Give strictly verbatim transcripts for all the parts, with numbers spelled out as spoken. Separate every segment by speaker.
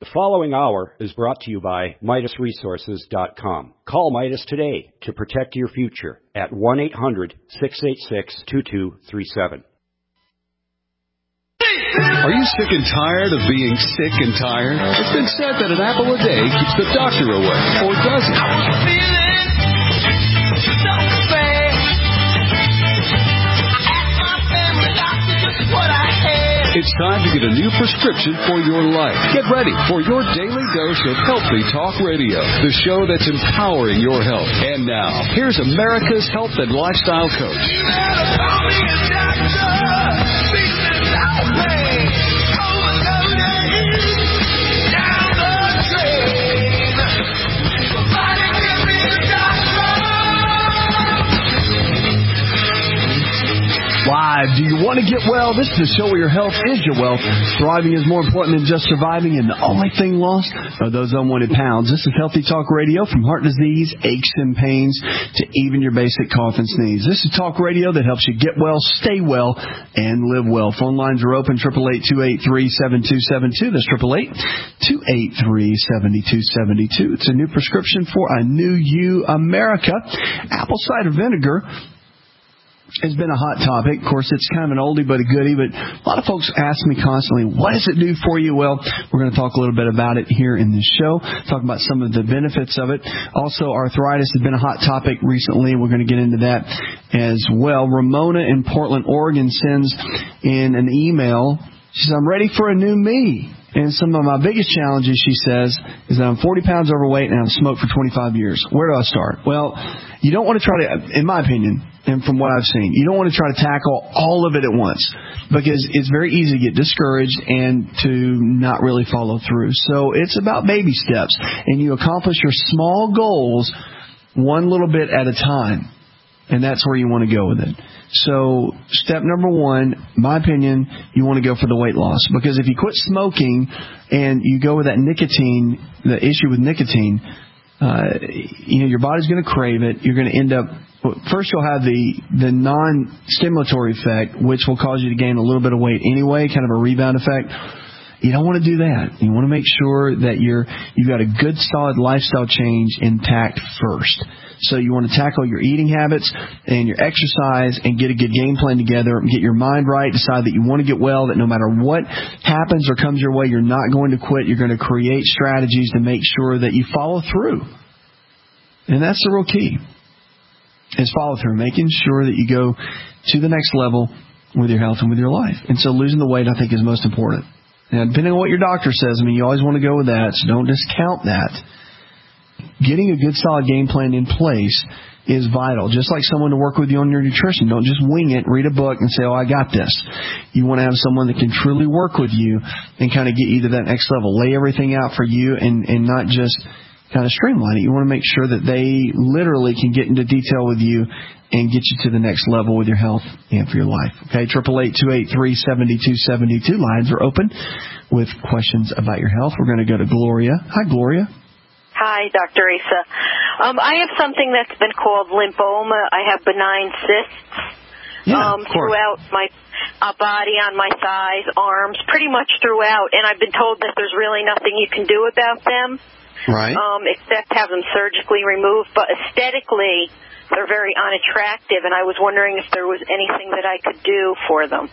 Speaker 1: The following hour is brought to you by Midas Resources dot com. Call Midas today to protect your future at one eight hundred, six eight six, two two three seven.
Speaker 2: Are you sick and tired of being sick and tired? It's been said that an apple a day keeps the doctor away. Or does it? I was feeling so bad. I asked my family doctor just what I had. It's time to get a new prescription for your life. Get ready for your daily dose of Healthy Talk Radio, the show that's empowering your health. And now, here's America's health and lifestyle coach. You better call me a doctor. Business out there. Overloaded. Down the drain. Somebody give me a doctor.
Speaker 3: Live. Do you want to get well? This is the show where your health is your wealth. Thriving is more important than just surviving, and the only thing lost are those unwanted pounds. This is Healthy Talk Radio, from heart disease, aches and pains, to even your basic cough and sneeze. This is talk radio that helps you get well, stay well, and live well. Phone lines are open, eight eight eight, two eight three, seven two seven two. That's eight eight eight, two eight three, seven two seven two. It's a new prescription for a new you, America. Apple cider vinegar has been a hot topic. Of course, it's kind of an oldie but a goodie, but a lot of folks ask me constantly, what does it do for you? Well, we're going to talk a little bit about it here in this show, talk about some of the benefits of it. Also, arthritis has been a hot topic recently. We're going to get into that as well. Ramona in Portland, Oregon sends in an email. She says, I'm ready for a new me. And some of my biggest challenges, she says, is that I'm forty pounds overweight and I've smoked for twenty-five years. Where do I start? Well, you don't want to try to, in my opinion, and from what I've seen, you don't want to try to tackle all of it at once, because it's very easy to get discouraged and to not really follow through. So it's about baby steps, and you accomplish your small goals one little bit at a time. And that's where you want to go with it. So step number one, my opinion, you want to go for the weight loss. Because if you quit smoking and you go with that nicotine, the issue with nicotine, uh, you know, your body's going to crave it. You're going to end up, first you'll have the, the non-stimulatory effect, which will cause you to gain a little bit of weight anyway, kind of a rebound effect. You don't want to do that. You want to make sure that you're, you've got a good, solid lifestyle change intact first. So you want to tackle your eating habits and your exercise and get a good game plan together, get your mind right, decide that you want to get well, that no matter what happens or comes your way, you're not going to quit. You're going to create strategies to make sure that you follow through. And that's the real key, is follow through, making sure that you go to the next level with your health and with your life. And so losing the weight, I think, is most important. Now, depending on what your doctor says, I mean, you always want to go with that, so don't discount that. Getting a good, solid game plan in place is vital. Just like someone to work with you on your nutrition. Don't just wing it, read a book, and say, oh, I got this. You want to have someone that can truly work with you and kind of get you to that next level. Lay everything out for you and, and not just kind of streamline it. You want to make sure that they literally can get into detail with you and get you to the next level with your health and for your life. Okay, eight eight eight, two eight three, seven two seven two. Lines are open with questions about your health. We're going to go to Gloria. Hi, Gloria.
Speaker 4: Hi, Doctor Asa. Um, I have something that's been called lymphoma. I have benign cysts
Speaker 3: yeah,
Speaker 4: um, throughout my uh, body, on my thighs, arms, pretty much throughout. And I've been told that there's really nothing you can do about them,
Speaker 3: right?
Speaker 4: Um, except have them surgically removed. But aesthetically, they're very unattractive, and I was wondering if there was anything that I could do for them.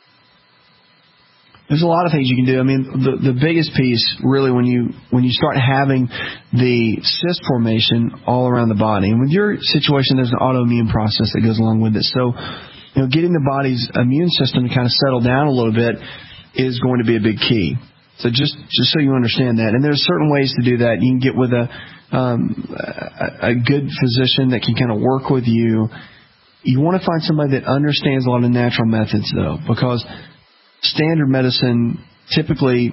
Speaker 3: There's a lot of things you can do. I mean, the the biggest piece, really, when you when you start having the cyst formation all around the body, and with your situation, there's an autoimmune process that goes along with it. So, you know, getting the body's immune system to kind of settle down a little bit is going to be a big key. So just just so you understand that, and there's certain ways to do that. You can get with a um, a, a good physician that can kind of work with you. You want to find somebody that understands a lot of natural methods, though, because standard medicine, typically,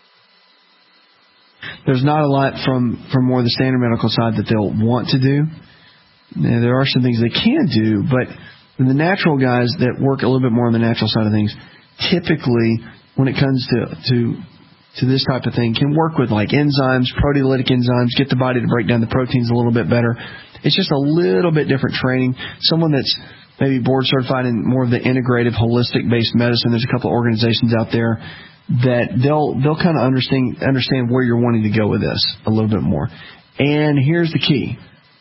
Speaker 3: there's not a lot from, from more the standard medical side that they'll want to do. Now, there are some things they can do, but the natural guys that work a little bit more on the natural side of things, typically, when it comes to, to, to this type of thing, can work with like enzymes, proteolytic enzymes, get the body to break down the proteins a little bit better. It's just a little bit different training. Someone that's maybe board certified in more of the integrative, holistic-based medicine. There's a couple of organizations out there that they'll they'll kind of understand understand where you're wanting to go with this a little bit more. And here's the key.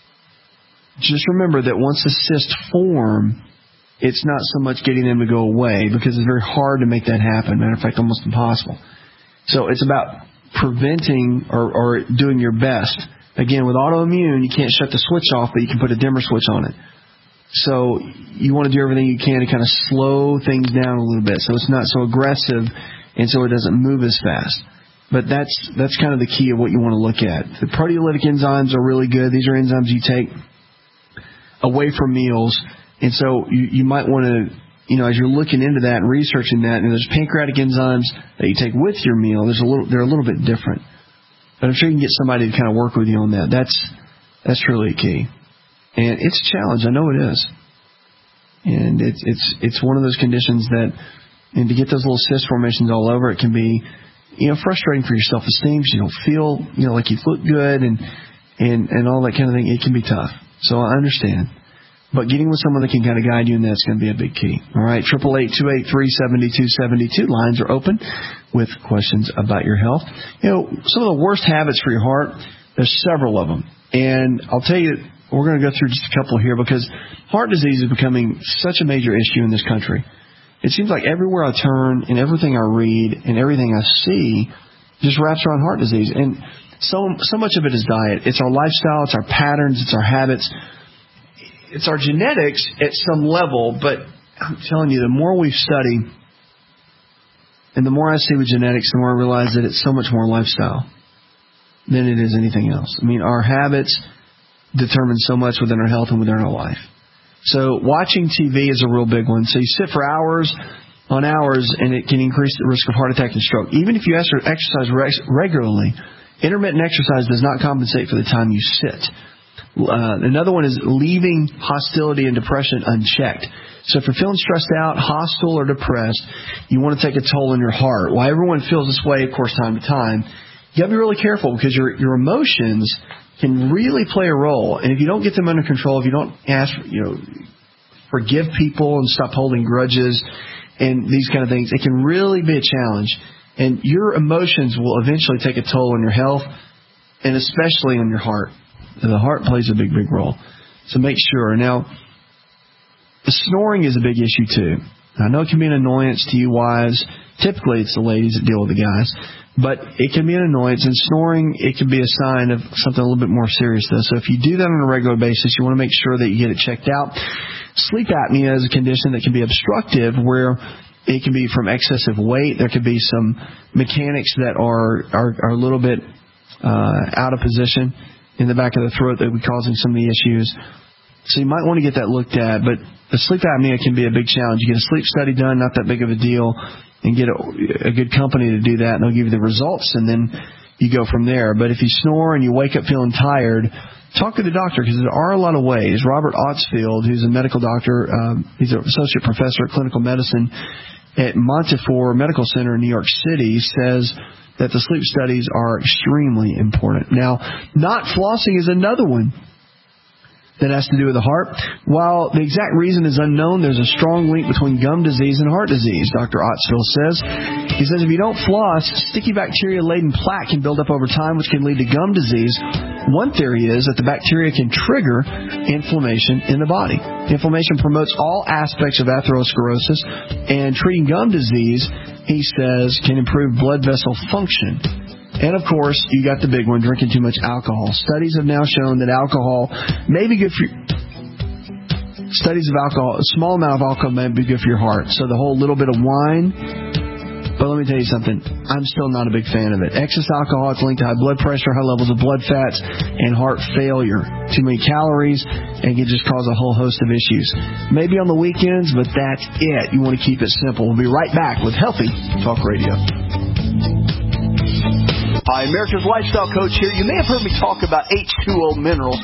Speaker 3: Just remember that once the cysts form, it's not so much getting them to go away, because it's very hard to make that happen. Matter of fact, almost impossible. So it's about preventing or, or doing your best. Again, with autoimmune, you can't shut the switch off, but you can put a dimmer switch on it. So you want to do everything you can to kind of slow things down a little bit so it's not so aggressive and so it doesn't move as fast. But that's that's kind of the key of what you want to look at. The proteolytic enzymes are really good. These are enzymes you take away from meals. And so you, you might want to, you know, as you're looking into that and researching that, and there's pancreatic enzymes that you take with your meal, there's a little, they're a little bit different. But I'm sure you can get somebody to kind of work with you on that. That's that's really key. And it's a challenge. I know it is. And it's it's it's one of those conditions that, and to get those little cyst formations all over, it can be, you know, frustrating for your self-esteem. You don't feel, you know, like you look good and, and, and all that kind of thing. It can be tough. So I understand. But getting with someone that can kind of guide you in that's going to be a big key. All right, eight eight eight, two eight three, seven two seven two. Lines are open with questions about your health. You know, some of the worst habits for your heart, there's several of them. And I'll tell you, we're going to go through just a couple here because heart disease is becoming such a major issue in this country. It seems like everywhere I turn and everything I read and everything I see just wraps around heart disease. And so so much of it is diet. It's our lifestyle. It's our patterns. It's our habits. It's our genetics at some level. But I'm telling you, the more we study and the more I see with genetics, the more I realize that it's so much more lifestyle than it is anything else. I mean, our habits determine so much within our health and within our life. So watching T V is a real big one. So you sit for hours on hours, and it can increase the risk of heart attack and stroke. Even if you exercise regularly, intermittent exercise does not compensate for the time you sit. Uh, another one is leaving hostility and depression unchecked. So if you're feeling stressed out, hostile, or depressed, you want to take a toll on your heart. While everyone feels this way, of course, time to time, you got to be really careful because your your emotions can really play a role. And if you don't get them under control, if you don't ask, you know, forgive people and stop holding grudges and these kind of things, it can really be a challenge. And your emotions will eventually take a toll on your health and especially on your heart. The heart plays a big, big role. So make sure. Now, the snoring is a big issue too. I know it can be an annoyance to you wives. Typically, it's the ladies that deal with the guys. But it can be an annoyance, and snoring, it can be a sign of something a little bit more serious, though. So if you do that on a regular basis, you want to make sure that you get it checked out. Sleep apnea is a condition that can be obstructive, where it can be from excessive weight. There could be some mechanics that are are, are a little bit uh, out of position in the back of the throat that would be causing some of the issues. So you might want to get that looked at. But the sleep apnea can be a big challenge. You get a sleep study done, not that big of a deal, and get a, a good company to do that, and they'll give you the results, and then you go from there. But if you snore and you wake up feeling tired, talk to the doctor, because there are a lot of ways. Robert Otsfield, who's a medical doctor, um, he's an associate professor of clinical medicine at Montefiore Medical Center in New York City, says that the sleep studies are extremely important. Now, not flossing is another one that has to do with the heart. While the exact reason is unknown, there's a strong link between gum disease and heart disease, Doctor Otsfield says. He says if you don't floss, sticky bacteria-laden plaque can build up over time, which can lead to gum disease. One theory is that the bacteria can trigger inflammation in the body. Inflammation promotes all aspects of atherosclerosis, and treating gum disease, he says, can improve blood vessel function. And, of course, you got the big one, drinking too much alcohol. Studies have now shown that alcohol may be good for you. Studies of alcohol, a small amount of alcohol may be good for your heart. So the whole little bit of wine. But let me tell you something. I'm still not a big fan of it. Excess alcohol is linked to high blood pressure, high levels of blood fats, and heart failure. Too many calories, and can just cause a whole host of issues. Maybe on the weekends, but that's it. You want to keep it simple. We'll be right back with Healthy Talk Radio. Hi, America's Lifestyle Coach here. You may have heard me talk about H two O minerals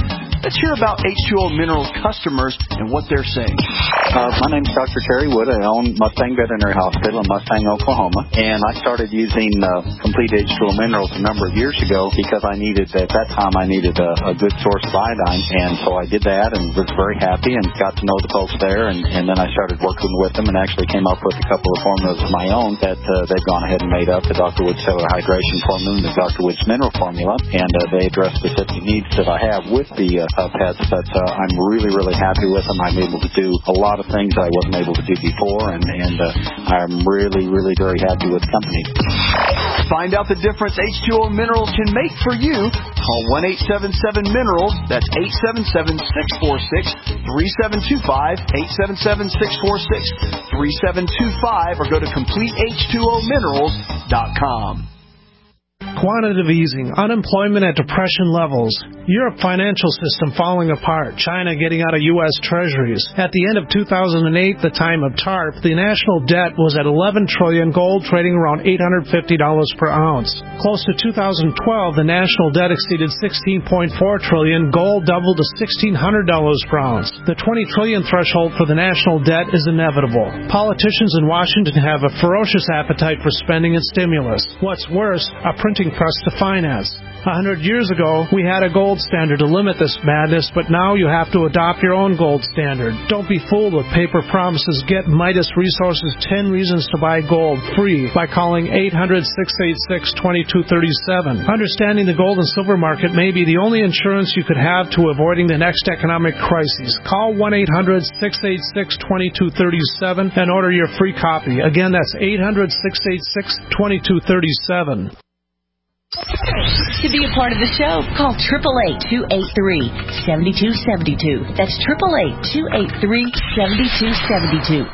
Speaker 3: Let's hear about H two O Minerals customers and what they're saying.
Speaker 5: Uh, my name's Doctor Terry Wood. I own Mustang Veterinary Hospital in Mustang, Oklahoma. And I started using uh, Complete H two O Minerals a number of years ago because I needed, at that time, I needed a, a good source of iodine. And so I did that and was very happy and got to know the folks there. And, and then I started working with them and actually came up with a couple of formulas of my own that uh, they've gone ahead and made up, the Doctor Wood Cellular Hydration Formula and the Doctor Wood's Mineral Formula. And uh, they address specific needs that I have with the uh, uh, pets. But uh, I'm really, really happy with them. I'm able to do a lot of things I wasn't able to do before. And, and uh, I'm really, really very happy with the company.
Speaker 3: Find out the difference H two O Minerals can make for you. Call one eight seven seven minerals. That's eight seven seven, six four six, three seven two five, eight seven seven, six four six, three seven two five, or go to complete H two O minerals dot com.
Speaker 6: Quantitative easing, unemployment at depression levels, Europe financial system falling apart, China getting out of U S treasuries. At the end of two thousand eight, the time of TARP, the national debt was at eleven trillion dollars, gold trading around eight hundred fifty dollars per ounce. Close to two thousand twelve, the national debt exceeded sixteen point four trillion dollars, gold doubled to sixteen hundred dollars per ounce. The twenty trillion dollars threshold for the national debt is inevitable. Politicians in Washington have a ferocious appetite for spending and stimulus. What's worse, a printing press to finance. A hundred years ago, we had a gold standard to limit this madness, but now you have to adopt your own gold standard. Don't be fooled with paper promises. Get Midas Resources ten Reasons to Buy Gold free by calling eight hundred, six eight six, two two three seven. Understanding the gold and silver market may be the only insurance you could have to avoiding the next economic crisis. Call one eight hundred, six eight six, two two three seven and order your free copy. Again, that's eight hundred, six eight six, two two three seven.
Speaker 7: To be a part of the show, call eight eight eight, two eight three, seven two seven two. That's eight eight eight, two eight three, seven two seven two.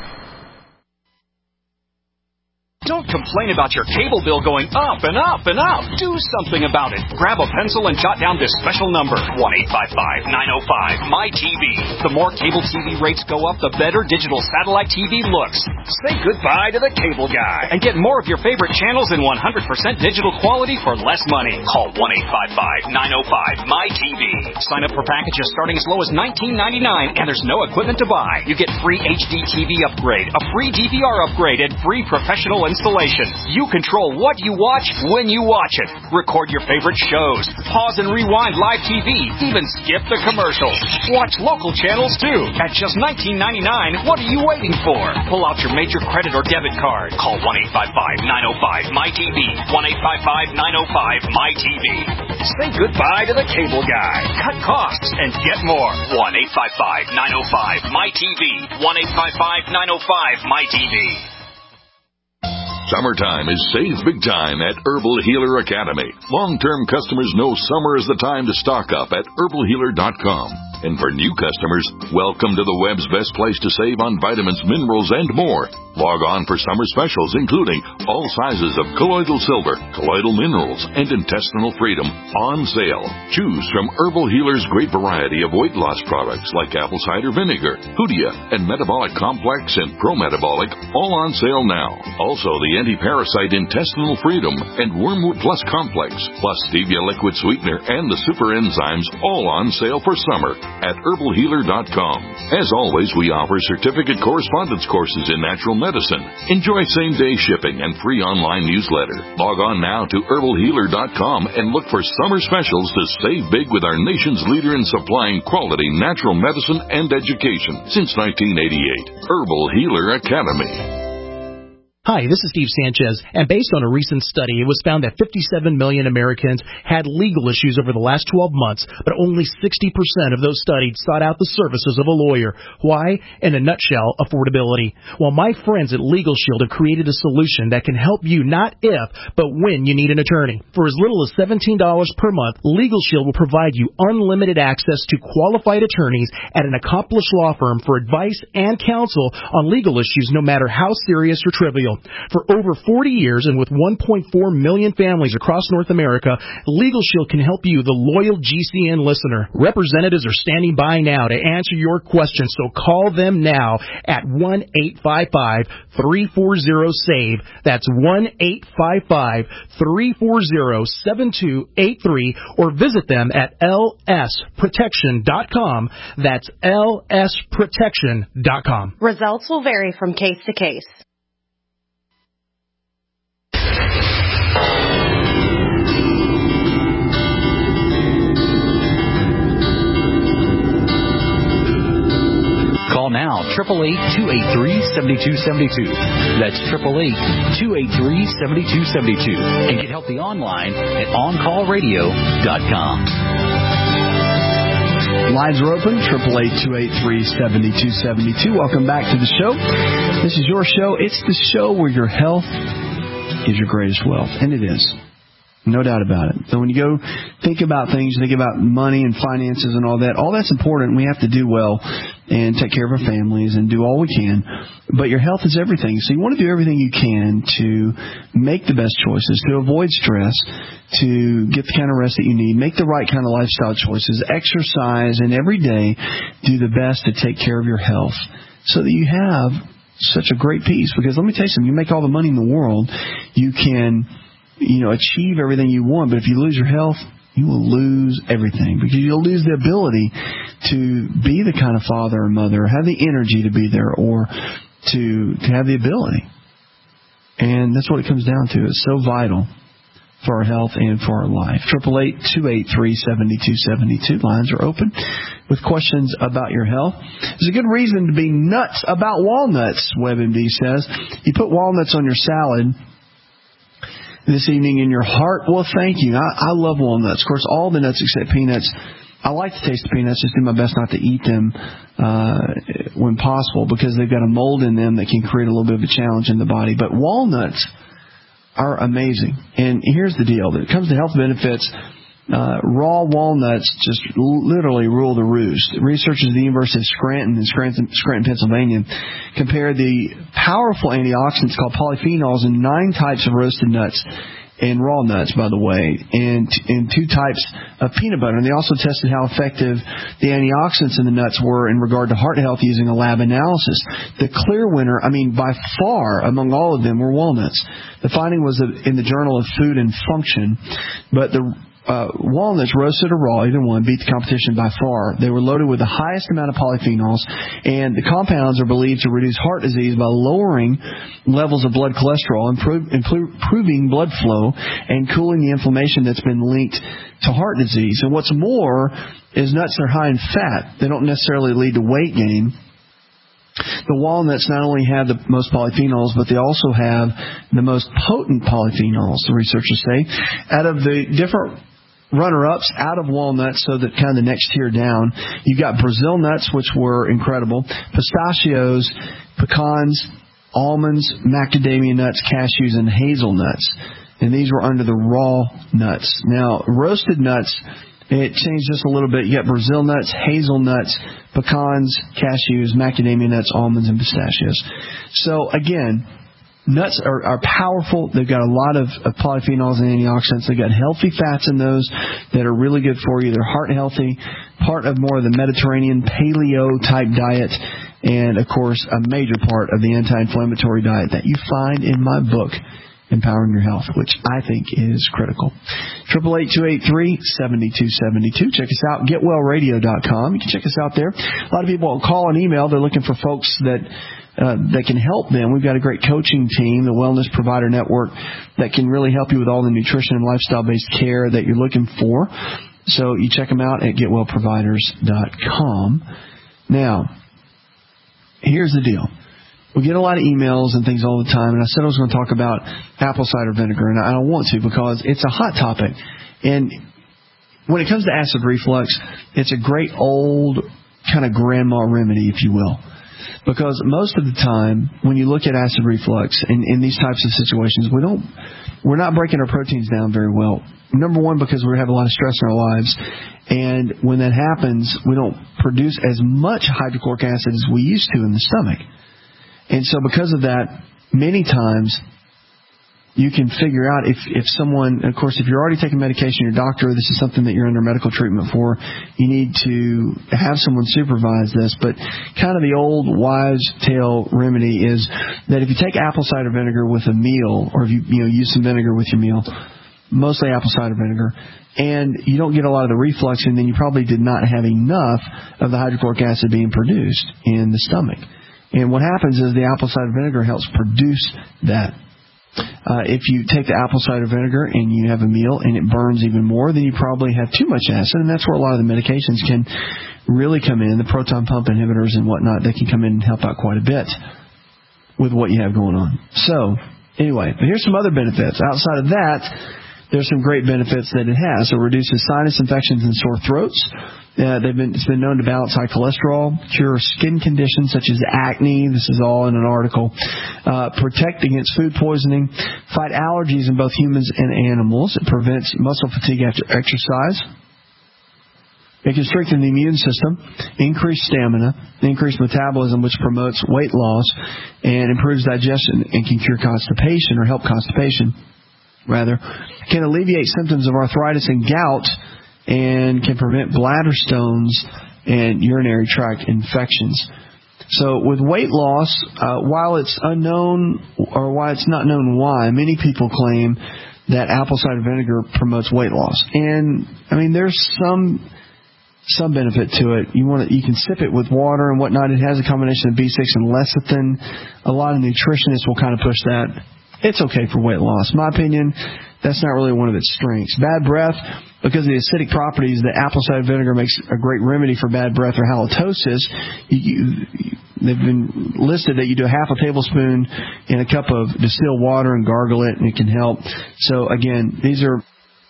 Speaker 8: Don't complain about your cable bill going up and up and up. Do something about it. Grab a pencil and jot down this special number, one eight five five, nine oh five, M Y T V. The more cable T V rates go up, the better digital satellite T V looks. Say goodbye to the cable guy and get more of your favorite channels in one hundred percent digital quality for less money. Call one eight five five, nine oh five, M Y T V. Sign up for packages starting as low as nineteen ninety-nine, and there's no equipment to buy. You get free H D T V upgrade, a free D V R upgrade, and free professional installation. You control what you watch when you watch it. Record your favorite shows. Pause and rewind live T V. Even skip the commercials. Watch local channels too. At just nineteen ninety-nine, what are you waiting for? Pull out your major credit or debit card. Call one eight five five, nine oh five, M Y T V. one eight five five, nine oh five, M Y T V. Say goodbye to the cable guy. Cut costs and get more. one eight five five, nine oh five, M Y T V. one eight five five, nine oh five, M Y T V.
Speaker 9: Summertime is save big time at Herbal Healer Academy. Long-term customers know summer is the time to stock up at herbal healer dot com. And for new customers, welcome to the web's best place to save on vitamins, minerals, and more. Log on for summer specials, including all sizes of colloidal silver, colloidal minerals, and intestinal freedom on sale. Choose from Herbal Healer's great variety of weight loss products like apple cider vinegar, Hoodia, and Metabolic Complex and Pro-Metabolic, all on sale now. Also, the anti-parasite intestinal freedom and Wormwood Plus Complex, plus stevia liquid sweetener and the super enzymes, all on sale for summer at herbal healer dot com. As always, we offer certificate correspondence courses in natural medicine. Enjoy same-day shipping and free online newsletter. Log on now to herbal healer dot com and look for summer specials to save big with our nation's leader in supplying quality natural medicine and education since nineteen eighty-eight. Herbal Healer Academy.
Speaker 10: Hi, this is Steve Sanchez, and based on a recent study, it was found that fifty-seven million Americans had legal issues over the last twelve months, but only sixty percent of those studied sought out the services of a lawyer. Why? In a nutshell, affordability. Well, my friends at Legal Shield have created a solution that can help you not if, but when you need an attorney. For as little as seventeen dollars per month, Legal Shield will provide you unlimited access to qualified attorneys at an accomplished law firm for advice and counsel on legal issues, no matter how serious or trivial. Shield. For over forty years and with one point four million families across North America, Legal Shield can help you, the loyal G C N listener. Representatives are standing by now to answer your questions, so call them now at one eight five five, three four zero, S A V E. That's one eight five five, three four zero, seven two eight three, or visit them at L S protection dot com. That's L S protection dot com.
Speaker 11: Results will vary from case to case.
Speaker 8: Call now, eight eight eight, two eight three, seven two seven two. That's eight eight eight, two eight three, seven two seven two. And get healthy online at on call radio dot com.
Speaker 3: Lines are open, eight eight eight, two eight three, seven two seven two. Welcome back to the show. This is your show. It's the show where your health is your greatest wealth. And it is. No doubt about it. So when you go think about things, think about money and finances and all that, all that's important. We have to do well and take care of our families and do all we can. But your health is everything. So you want to do everything you can to make the best choices, to avoid stress, to get the kind of rest that you need, make the right kind of lifestyle choices, exercise, and every day do the best to take care of your health so that you have such a great peace. Because let me tell you something, you make all the money in the world, you can, you know, achieve everything you want, but if you lose your health, you will lose everything, because you'll lose the ability to be the kind of father or mother, or have the energy to be there, or to to have the ability. And that's what it comes down to. It's so vital for our health and for our life. eight eight eight, two eight three, seven two seven two. Lines are open with questions about your health. There's a good reason to be nuts about walnuts, WebMD says. You put walnuts on your salad this evening and your heart will thank you. I, I love walnuts. Of course, all the nuts except peanuts. I like the taste of peanuts. Just do my best not to eat them uh, when possible, because they've got a mold in them that can create a little bit of a challenge in the body. But walnuts are amazing. And here's the deal. When it comes to health benefits, uh, raw walnuts just literally rule the roost. Researchers at the University of Scranton in Scranton, Scranton, Pennsylvania, compared the powerful antioxidants called polyphenols in nine types of roasted nuts and raw nuts, by the way, and in two types of peanut butter. And they also tested how effective the antioxidants in the nuts were in regard to heart health using a lab analysis. The clear winner, I mean, by far among all of them, were walnuts. The finding was in the Journal of Food and Function, but the Uh, walnuts, roasted or raw, either one, beat the competition by far. They were loaded with the highest amount of polyphenols, and the compounds are believed to reduce heart disease by lowering levels of blood cholesterol, improve, improving blood flow, and cooling the inflammation that's been linked to heart disease. And what's more is nuts are high in fat. They don't necessarily lead to weight gain. The walnuts not only have the most polyphenols, but they also have the most potent polyphenols, the researchers say. Out of the different runner-ups out of walnuts, so that kind of the next tier down, you've got Brazil nuts, which were incredible, pistachios, pecans, almonds, macadamia nuts, cashews, and hazelnuts. And these were under the raw nuts. Now, roasted nuts, it changed just a little bit. You got Brazil nuts, hazelnuts, pecans, cashews, macadamia nuts, almonds, and pistachios. So, again, nuts are, are powerful. They've got a lot of, of polyphenols and antioxidants. They've got healthy fats in those that are really good for you. They're heart healthy, part of more of the Mediterranean paleo-type diet, and, of course, a major part of the anti-inflammatory diet that you find in my book, Empowering Your Health, which I think is critical. eight eight eight, two eight three, seven two seven two. Check us out, get well radio dot com. You can check us out there. A lot of people call and email. They're looking for folks that uh, that can help them. We've got a great coaching team, the Wellness Provider Network, that can really help you with all the nutrition and lifestyle-based care that you're looking for. So you check them out at get well providers dot com. Now, here's the deal. We get a lot of emails and things all the time, and I said I was going to talk about apple cider vinegar, and I don't want to because it's a hot topic. And when it comes to acid reflux, it's a great old kind of grandma remedy, if you will. Because most of the time, when you look at acid reflux in, in these types of situations, we don't, we're not breaking our proteins down very well. Number one, because we have a lot of stress in our lives, and when that happens, we don't produce as much hydrochloric acid as we used to in the stomach. And so because of that, many times you can figure out if, if someone, of course, if you're already taking medication, your doctor, this is something that you're under medical treatment for, you need to have someone supervise this. But kind of the old wives' tale remedy is that if you take apple cider vinegar with a meal, or if you, you know, use some vinegar with your meal, mostly apple cider vinegar, and you don't get a lot of the reflux, and then you probably did not have enough of the hydrochloric acid being produced in the stomach. And what happens is the apple cider vinegar helps produce that. Uh, if you take the apple cider vinegar and you have a meal and it burns even more, then you probably have too much acid, and that's where a lot of the medications can really come in. The proton pump inhibitors and whatnot, they can come in and help out quite a bit with what you have going on. So, anyway, but here's some other benefits. Outside of that, there's some great benefits that it has. It reduces sinus infections and sore throats. Uh, they've been, it's been known to balance high cholesterol, cure skin conditions such as acne. This is all in an article. Uh, protect against food poisoning. Fight allergies in both humans and animals. It prevents muscle fatigue after exercise. It can strengthen the immune system, increase stamina, increase metabolism, which promotes weight loss, and improves digestion and can cure constipation or help constipation, rather. Can alleviate symptoms of arthritis and gout, and can prevent bladder stones and urinary tract infections. So with weight loss, uh, while it's unknown, or while it's not known why, many people claim that apple cider vinegar promotes weight loss. And, I mean, there's some some benefit to it. You want to, you can sip it with water and whatnot. It has a combination of B six and lecithin. A lot of nutritionists will kind of push that. It's okay for weight loss. My opinion, that's not really one of its strengths. Bad breath, because of the acidic properties, the apple cider vinegar makes a great remedy for bad breath or halitosis. You, you, they've been listed that you do a half a tablespoon in a cup of distilled water and gargle it, and it can help. So, again, these are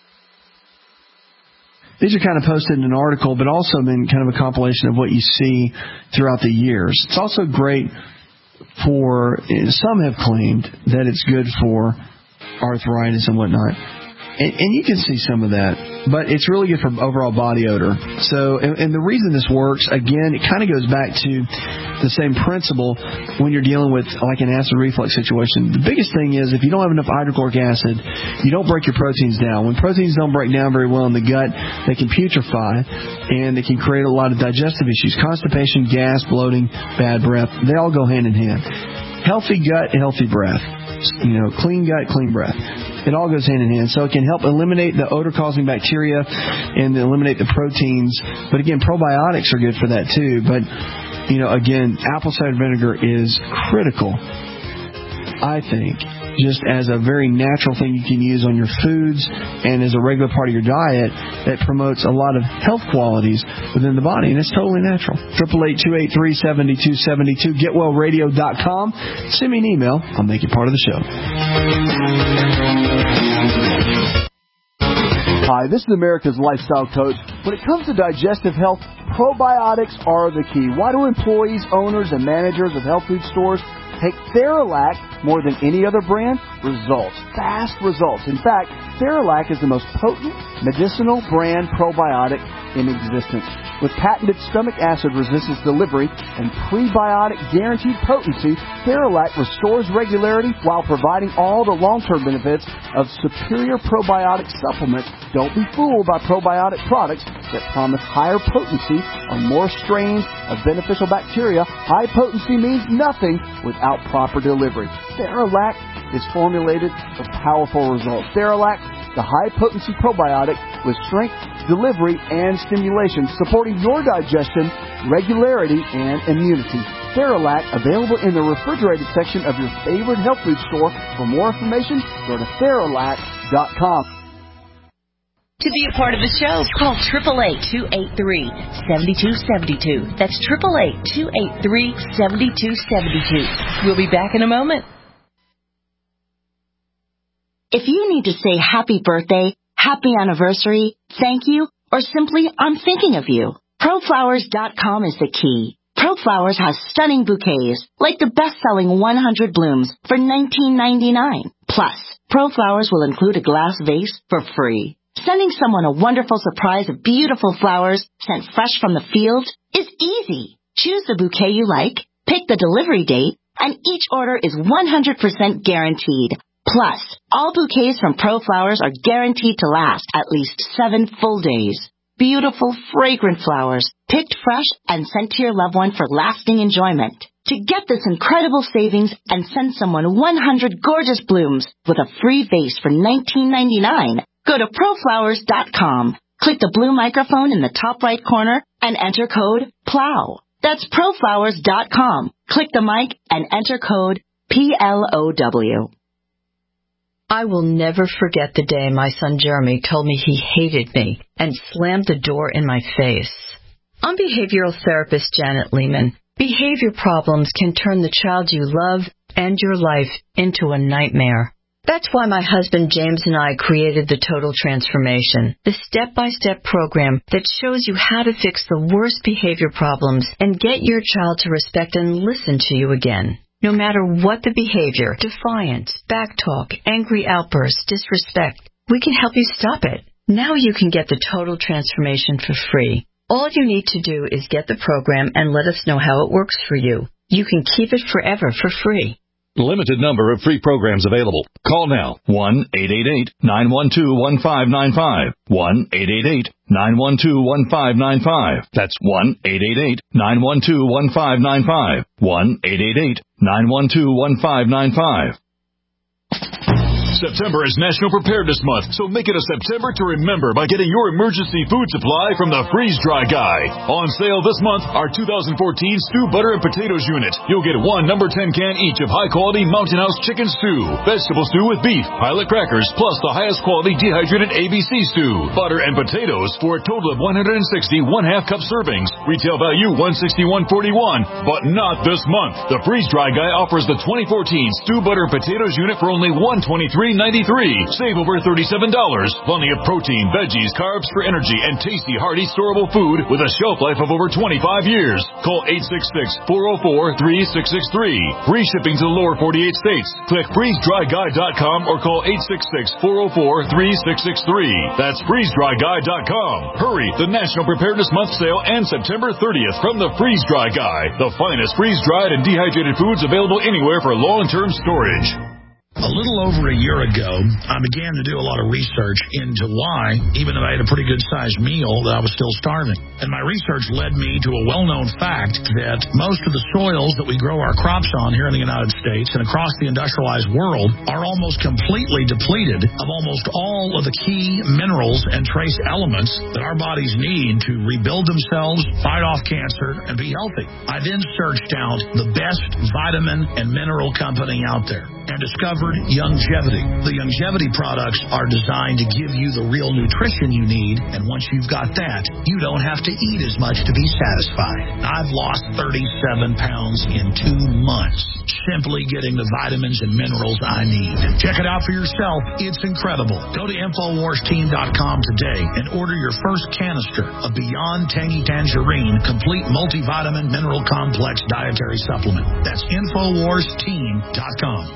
Speaker 3: these are kind of posted in an article, but also been kind of a compilation of what you see throughout the years. It's also great for, some have claimed that it's good for arthritis and whatnot. And, and you can see some of that, but it's really good for overall body odor. So, and, and the reason this works, again, it kind of goes back to the same principle when you're dealing with like an acid reflux situation. The biggest thing is if you don't have enough hydrochloric acid, you don't break your proteins down. When proteins don't break down very well in the gut, they can putrefy, and they can create a lot of digestive issues. Constipation, gas, bloating, bad breath, they all go hand in hand. Healthy gut, healthy breath. You know, clean gut, clean breath. It all goes hand in hand. So it can help eliminate the odor-causing bacteria and eliminate the proteins. But again, probiotics are good for that too. But, you know, again, apple cider vinegar is critical, I think, just as a very natural thing you can use on your foods and as a regular part of your diet that promotes a lot of health qualities within the body. And it's totally natural. eight eight eight, two eight three, seven two seven two, get well radio dot com. Send me an email. I'll make it part of the show.
Speaker 12: Hi, this is America's Lifestyle Coach. When it comes to digestive health, probiotics are the key. Why do employees, owners, and managers of health food stores take Theralac more than any other brand? Results. Fast results. In fact, Theralac is the most potent medicinal brand probiotic in existence. With patented stomach acid resistance delivery and prebiotic guaranteed potency, Theralac restores regularity while providing all the long-term benefits of superior probiotic supplements. Don't be fooled by probiotic products that promise higher potency on more strains of beneficial bacteria. High potency means nothing without proper delivery. Theralac is formulated for powerful results. Theralac, the high-potency probiotic with strength, delivery, and stimulation, supporting your digestion, regularity, and immunity. Theralac, available in the refrigerated section of your favorite health food store. For more information, go to Theralac dot com.
Speaker 7: To be a part of the show, call eight eight eight, two eight three, seven two seven two. That's eight eight eight, two eight three, seven two seven two. We'll be back in a moment.
Speaker 13: If you need to say happy birthday, happy anniversary, thank you, or simply I'm thinking of you, Pro Flowers dot com is the key. ProFlowers has stunning bouquets, like the best-selling one hundred blooms for nineteen ninety-nine. Plus, ProFlowers will include a glass vase for free. Sending someone a wonderful surprise of beautiful flowers sent fresh from the field is easy. Choose the bouquet you like, pick the delivery date, and each order is one hundred percent guaranteed. Plus, all bouquets from ProFlowers are guaranteed to last at least seven full days. Beautiful, fragrant flowers, picked fresh and sent to your loved one for lasting enjoyment. To get this incredible savings and send someone one hundred gorgeous blooms with a free vase for nineteen ninety-nine, go to proflowers dot com. Click the blue microphone in the top right corner and enter code PLOW. That's proflowers dot com. Click the mic and enter code P L O W.
Speaker 14: I will never forget the day my son Jeremy told me he hated me and slammed the door in my face. I'm behavioral therapist Janet Lehman. Behavior problems can turn the child you love and your life into a nightmare. That's why my husband James and I created the Total Transformation, the step-by-step program that shows you how to fix the worst behavior problems and get your child to respect and listen to you again. No matter what the behavior, defiance, backtalk, angry outbursts, disrespect, we can help you stop it. Now you can get the Total Transformation for free. All you need to do is get the program and let us know how it works for you. You can keep it forever for free.
Speaker 15: Limited number of free programs available. Call now. one eight eight eight, nine one two, one five nine five. one eight eight eight, nine one two, one five nine five. That's one eight eight eight, nine one two, one five nine five. one eight eight eight, nine one two, one five nine five.
Speaker 16: September is National Preparedness Month, so make it a September to remember by getting your emergency food supply from the Freeze Dry Guy. On sale this month, our two thousand fourteen Stew Butter and Potatoes Unit. You'll get one number ten can each of high-quality Mountain House chicken stew, vegetable stew with beef, pilot crackers, plus the highest quality dehydrated A B C stew, butter and potatoes for a total of one hundred sixty one-half cup servings. Retail value one hundred sixty-one forty-one, but not this month. The Freeze Dry Guy offers the twenty fourteen Stew Butter and Potatoes Unit for only one hundred twenty-three ninety-three. Save over thirty-seven dollars. Plenty of protein, veggies, carbs for energy, and tasty, hearty, storable food with a shelf life of over twenty-five years. Call eight six six, four oh four, three six six three. Free shipping to the lower forty-eight states. Click freeze dry guy dot com or call eight six six, four oh four, three six six three. That's freeze dry guy dot com. Hurry! The National Preparedness Month sale ends September thirtieth from the Freeze Dry Guy. The finest freeze-dried and dehydrated foods available anywhere for long-term storage.
Speaker 17: A little over a year ago, I began to do a lot of research into why, even though I had a pretty good-sized meal, that I was still starving. And my research led me to a well-known fact that most of the soils that we grow our crops on here in the United States and across the industrialized world are almost completely depleted of almost all of the key minerals and trace elements that our bodies need to rebuild themselves, fight off cancer, and be healthy. I then searched out the best vitamin and mineral company out there and discovered Youngevity. The Youngevity products are designed to give you the real nutrition you need, and once you've got that, you don't have to eat as much to be satisfied. I've lost thirty-seven pounds in two months simply getting the vitamins and minerals I need. Check it out for yourself. It's incredible. Go to infowars team dot com today and order your first canister of Beyond Tangy Tangerine Complete Multivitamin Mineral Complex Dietary Supplement. That's infowars team dot com.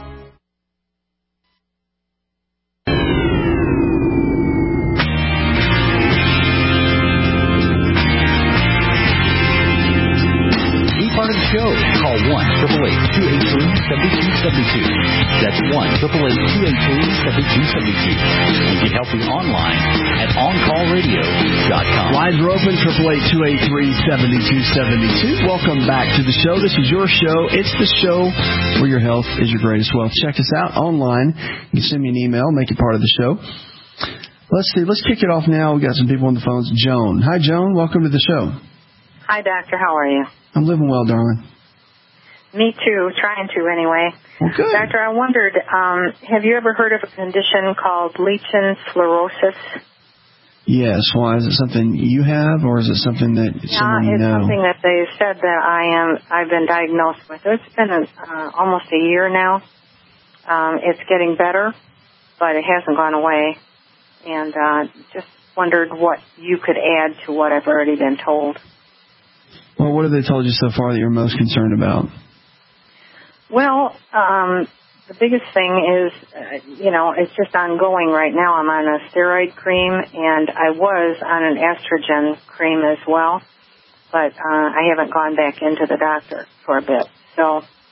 Speaker 18: Part of the show. Call one eight eight eight, two eight three, seven two seven two. That's one eight eight eight, two eight three, seven two seven two. You can help me online at on call radio dot com.
Speaker 3: Lines are open, eight eight eight, two eight three, seven two seven two. Welcome back to the show. This is your show. It's the show where your health is your greatest wealth. Check us out online. You can send me an email, make it part of the show. Let's see. Let's kick it off now. We've got some people on the phones. Joan. Hi, Joan. Welcome to the show.
Speaker 19: Hi, Doctor. How are you?
Speaker 3: I'm living well, darling.
Speaker 19: Me too, trying to anyway.
Speaker 3: Well, good.
Speaker 19: Doctor, I wondered, um, have you ever heard of a condition called lichen sclerosis?
Speaker 3: Yes. Why? Is it something you have, or is it something that someone
Speaker 19: uh,
Speaker 3: you
Speaker 19: it's
Speaker 3: know?
Speaker 19: It's something that they said that I am, I've been diagnosed with. It's been a, uh, almost a year now. Um, it's getting better, but it hasn't gone away. And uh, just wondered what you could add to what I've already been told.
Speaker 3: Well, what have they told you so far that you're most concerned about?
Speaker 19: Well, um, the biggest thing is, uh, you know, it's just ongoing right now. I'm on a steroid cream, and I was on an estrogen cream as well, but uh, I haven't gone back into the doctor for a bit. So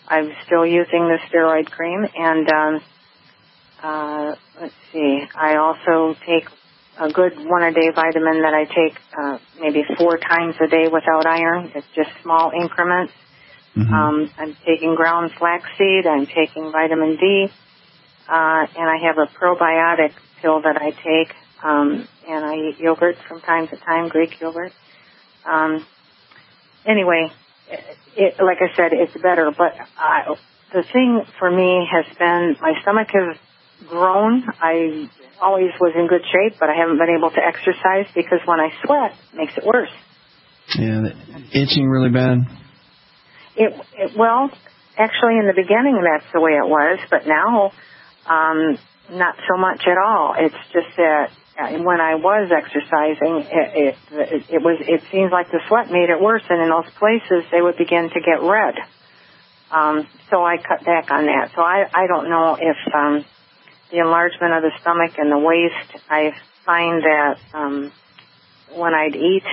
Speaker 19: I'm still using the steroid cream, and um, uh, let's see, I also take a good one-a-day vitamin that I take uh, maybe four times a day without iron. It's just small increments. Mm-hmm. Um, I'm taking ground flaxseed. I'm taking vitamin D, uh, and I have a probiotic pill that I take, um, and I eat yogurt from time to time, Greek yogurt. Um, anyway, it, it, like I said, it's better, but I, the thing for me has been my stomach has grown. I always was in good shape, but I haven't been able to exercise because when I sweat, it makes it worse.
Speaker 3: Yeah, itching really bad.
Speaker 19: It, it well, actually, in the beginning, that's the way it was, but now, um, not so much at all. It's just that when I was exercising, it, it, it was. It seems like the sweat made it worse, and in those places, they would begin to get red. Um, so I cut back on that. So I, I don't know if um, the enlargement of the stomach and the waist. I find that um, when I'd eat,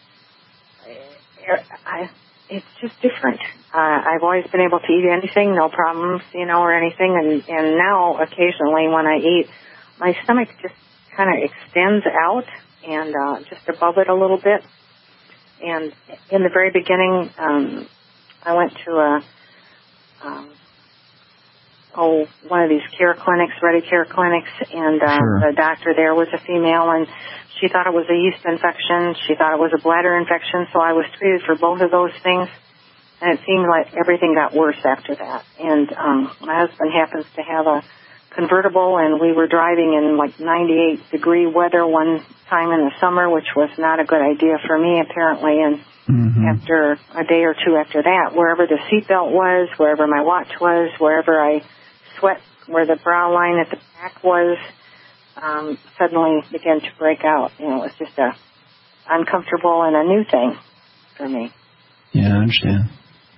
Speaker 19: I. It's just different. Uh, I've always been able to eat anything, no problems, you know, or anything. And, and now, occasionally, when I eat, my stomach just kind of extends out and uh, just above it a little bit. And in the very beginning, um, I went to a, um, oh, one of these care clinics, Ready Care clinics, and uh, sure. the doctor there was a female, and she thought it was a yeast infection. She thought it was a bladder infection, so I was treated for both of those things. And it seemed like everything got worse after that. And um, my husband happens to have a convertible, and we were driving in like ninety-eight degree weather one time in the summer, which was not a good idea for me, apparently. And mm-hmm. after a day or two after that, wherever the seatbelt was, wherever my watch was, wherever I sweat, where the brow line at the back was, Um, suddenly began to break out. You know, it was just a uncomfortable and a new thing for me.
Speaker 3: Yeah, I understand.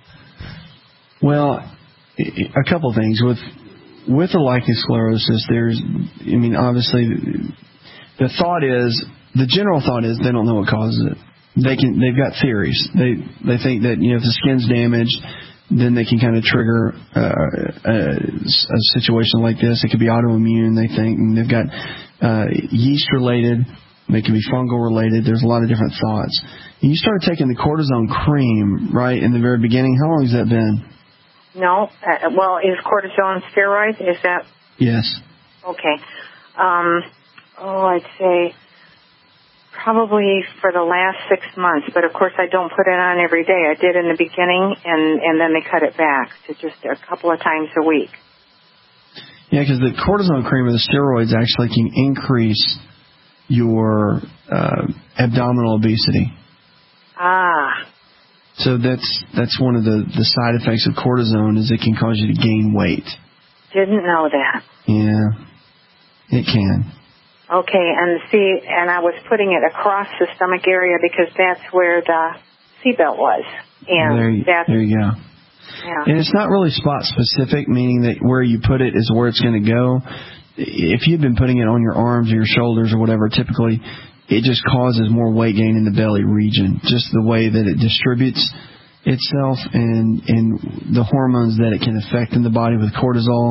Speaker 3: Well, a couple things with with the lichen sclerosis. There's, I mean, obviously, the thought is the general thought is they don't know what causes it. They can they've got theories. They they think that you know if the skin's damaged, then they can kind of trigger uh, a, a situation like this. It could be autoimmune, they think, and they've got uh, yeast-related. They can be fungal-related. There's a lot of different thoughts. And you started taking the cortisone cream, right, in the very beginning. How long has that been?
Speaker 19: No. Uh, well, is cortisone steroid? Is that?
Speaker 3: Yes.
Speaker 19: Okay. Um, oh, I'd say probably for the last six months, but of course I don't put it on every day. I did in the beginning, and, and then they cut it back to just a couple of times a week.
Speaker 3: Yeah, because the cortisone cream or the steroids actually can increase your uh, abdominal obesity.
Speaker 19: Ah.
Speaker 3: So that's that's one of the, the side effects of cortisone is it can cause you to gain weight.
Speaker 19: Didn't know that.
Speaker 3: Yeah, it can.
Speaker 19: Okay, and see, and I was putting it across the stomach area because that's where the seatbelt was. And
Speaker 3: there, you,
Speaker 19: that's,
Speaker 3: there you go.
Speaker 19: Yeah.
Speaker 3: And it's not really spot specific, meaning that where you put it is where it's going to go. If you've been putting it on your arms or your shoulders or whatever, typically it just causes more weight gain in the belly region, just the way that it distributes itself and, and the hormones that it can affect in the body with cortisol.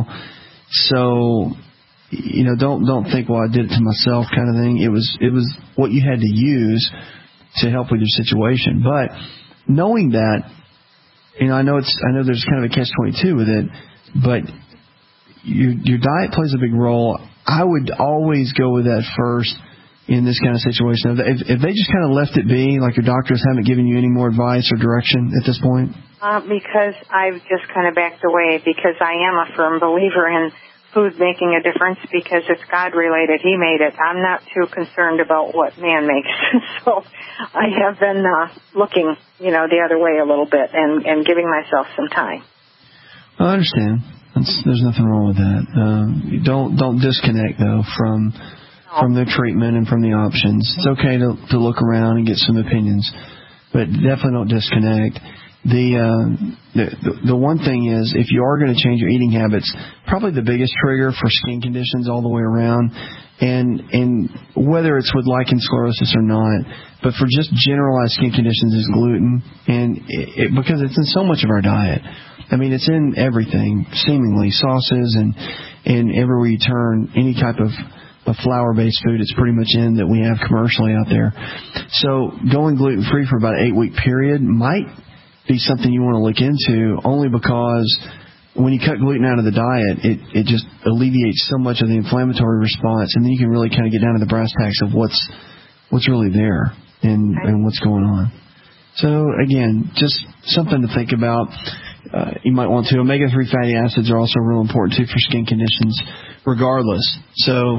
Speaker 3: So, you know, don't don't think, well, I did it to myself kind of thing. It was it was what you had to use to help with your situation. But knowing that, you know, I know it's I know there's kind of a catch twenty-two with it, but your your diet plays a big role. I would always go with that first in this kind of situation. If, if they just kind of left it be, like your doctors haven't given you any more advice or direction at this point?
Speaker 19: Uh, because I've just kind of backed away because I am a firm believer in food making a difference because it's God-related. He made it. I'm not too concerned about what man makes. So I have been uh, looking, you know, the other way a little bit and, and giving myself some time.
Speaker 3: I understand. That's, there's nothing wrong with that. Um, don't don't disconnect, though, from no. from the treatment and from the options. It's okay to, to look around and get some opinions, but definitely don't disconnect. The, uh, the the one thing is, if you are going to change your eating habits, probably the biggest trigger for skin conditions all the way around, and and whether it's with lichen sclerosis or not, but for just generalized skin conditions is gluten, and it, it, because it's in so much of our diet. I mean, it's in everything, seemingly, sauces and and everywhere you turn, any type of a flour-based food, it's pretty much in that we have commercially out there. So going gluten-free for about an eight-week period might be something you want to look into, only because when you cut gluten out of the diet, it, it just alleviates so much of the inflammatory response, and then you can really kind of get down to the brass tacks of what's what's really there and, and what's going on. So, again, just something to think about. Uh, you might want to. omega three fatty acids are also real important, too, for skin conditions, regardless. So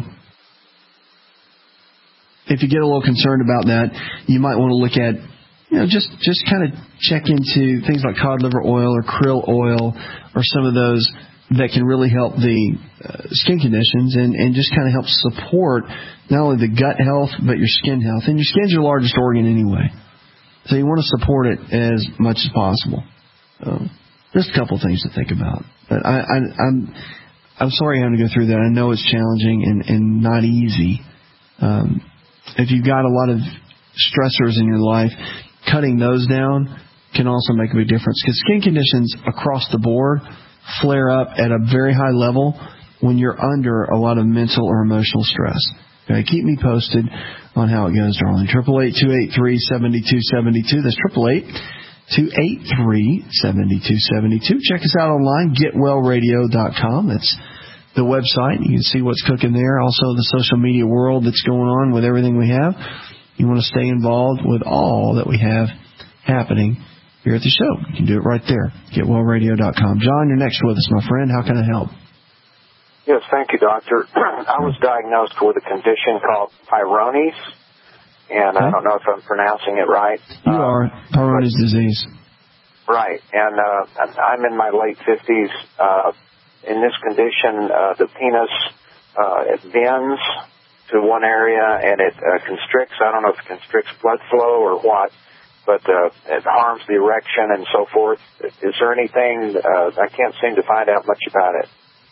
Speaker 3: if you get a little concerned about that, you might want to look at, you know, just, just kind of check into things like cod liver oil or krill oil or some of those that can really help the uh, skin conditions and, and just kind of help support not only the gut health but your skin health. And your skin's your largest organ anyway, so you want to support it as much as possible. So just a couple of things to think about. But I, I, I'm I'm sorry having to go through that. I know it's challenging and, and not easy. Um, if you've got a lot of stressors in your life, cutting those down can also make a big difference, because skin conditions across the board flare up at a very high level when you're under a lot of mental or emotional stress. Okay, keep me posted on how it goes, darling. Triple eight two eight three seventy two seventy two. That's triple eight two eight three seventy two seventy two. Check us out online, get well radio dot com. That's the website. You can see what's cooking there. Also, the social media world that's going on with everything we have. You want to stay involved with all that we have happening here at the show. You can do it right there, get well radio dot com. John, you're next with us, my friend. How can I help?
Speaker 20: Yes, thank you, doctor. I was diagnosed with a condition called Peyronie's, and I don't know if I'm pronouncing it right.
Speaker 3: You uh, are. Peyronie's disease.
Speaker 20: Right, and uh, I'm in my late fifties. Uh, in this condition, uh, the penis uh, it bends to one area, and it uh, constricts. I don't know if it constricts blood flow or what, but uh, it harms the erection and so forth. Is there anything, uh, I can't seem to find out much about it.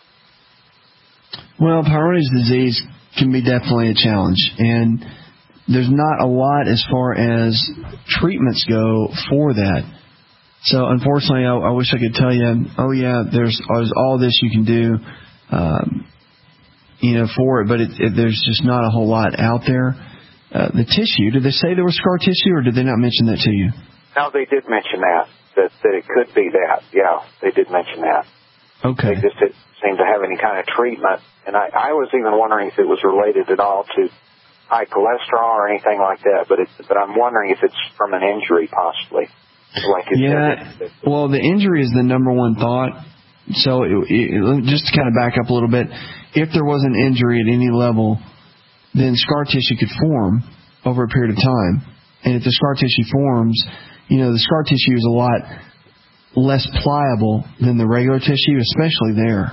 Speaker 3: Well, Peyronie's disease can be definitely a challenge, and there's not a lot as far as treatments go for that. So, unfortunately, I, I wish I could tell you, oh, yeah, there's, there's all this you can do, um, you know, for it, but it, it, there's just not a whole lot out there. Uh, the tissue, did they say there was scar tissue, or did they not mention that to you?
Speaker 20: No, they did mention that, that, that it could be that. Yeah, they did mention that.
Speaker 3: Okay.
Speaker 20: They just didn't seem to have any kind of treatment. And I, I was even wondering if it was related at all to high cholesterol or anything like that, but it, but I'm wondering if it's from an injury, possibly. Like you
Speaker 3: yeah,
Speaker 20: said,
Speaker 3: well, the injury is the number one thought. So it, it, just to kind of back up a little bit, if there was an injury at any level, then scar tissue could form over a period of time. And if the scar tissue forms, you know, the scar tissue is a lot less pliable than the regular tissue, especially there.